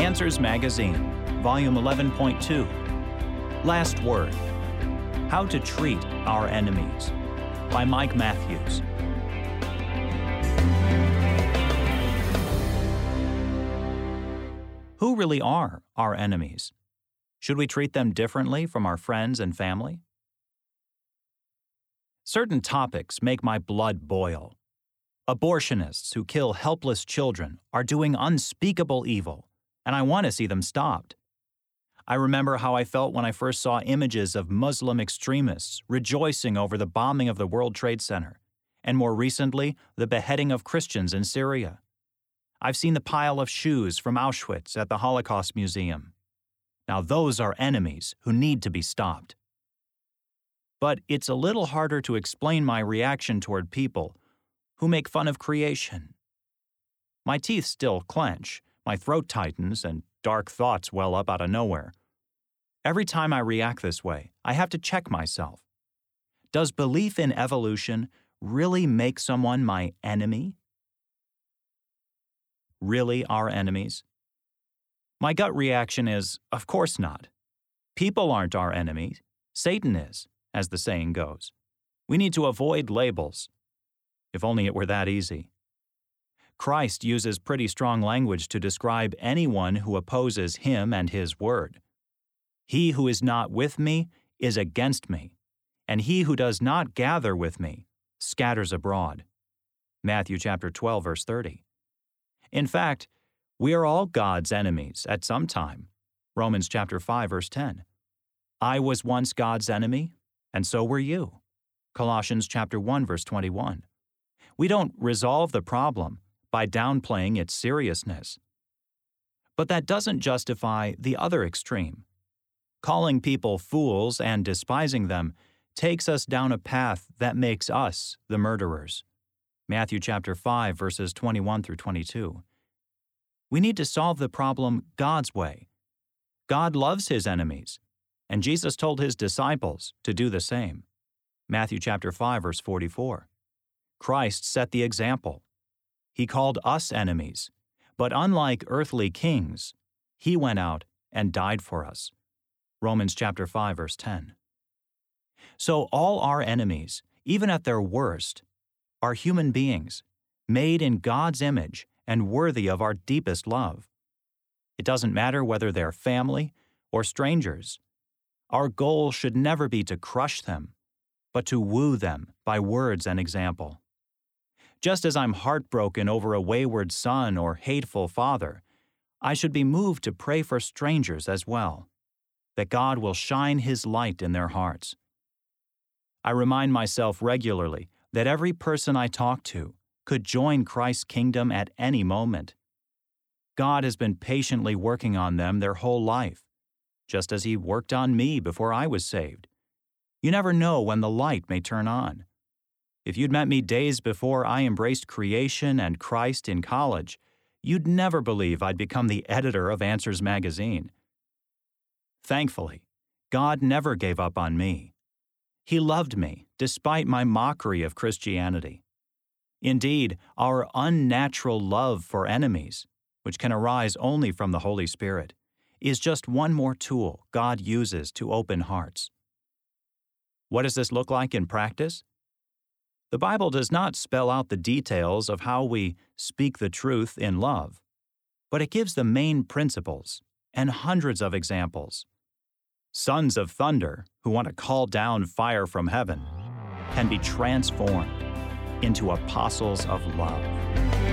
Answers Magazine, Volume 11.2. Last Word: How to Treat Our Enemies, by Mike Matthews. Who really are our enemies? Should we treat them differently from our friends and family? Certain topics make my blood boil. Abortionists who kill helpless children are doing unspeakable evil, and I want to see them stopped. I remember how I felt when I first saw images of Muslim extremists rejoicing over the bombing of the World Trade Center, and more recently, the beheading of Christians in Syria. I've seen the pile of shoes from Auschwitz at the Holocaust Museum. Now those are enemies who need to be stopped. But it's a little harder to explain my reaction toward people who make fun of creation. My teeth still clench, my throat tightens, and dark thoughts well up out of nowhere. Every time I react this way, I have to check myself. Does belief in evolution really make someone my enemy? Really our enemies? My gut reaction is, of course not. People aren't our enemies. Satan is, as the saying goes. We need to avoid labels. If only it were that easy. Christ uses pretty strong language to describe anyone who opposes him and his word. He who is not with me is against me, and he who does not gather with me scatters abroad. Matthew chapter 12, verse 30. In fact, we are all God's enemies at some time. Romans chapter 5, verse 10. I was once God's enemy, and so were you. Colossians chapter 1, verse 21. We don't resolve the problem by downplaying its seriousness. But that doesn't justify the other extreme. Calling people fools and despising them takes us down a path that makes us the murderers. Matthew chapter 5, verses 21 through 22. We need to solve the problem God's way. God loves his enemies, and Jesus told his disciples to do the same. Matthew chapter 5, verse 44. Christ set the example. He called us enemies, but unlike earthly kings, he went out and died for us. Romans chapter 5, verse 10. So all our enemies, even at their worst, are human beings, made in God's image and worthy of our deepest love. It doesn't matter whether they're family or strangers. Our goal should never be to crush them, but to woo them by words and example. Just as I'm heartbroken over a wayward son or hateful father, I should be moved to pray for strangers as well, that God will shine his light in their hearts. I remind myself regularly that every person I talk to could join Christ's kingdom at any moment. God has been patiently working on them their whole life, just as he worked on me before I was saved. You never know when the light may turn on. If you'd met me days before I embraced creation and Christ in college, you'd never believe I'd become the editor of Answers Magazine. Thankfully, God never gave up on me. He loved me despite my mockery of Christianity. Indeed, our unnatural love for enemies, which can arise only from the Holy Spirit, is just one more tool God uses to open hearts. What does this look like in practice? The Bible does not spell out the details of how we speak the truth in love, but it gives the main principles and hundreds of examples. Sons of thunder who want to call down fire from heaven can be transformed into apostles of love.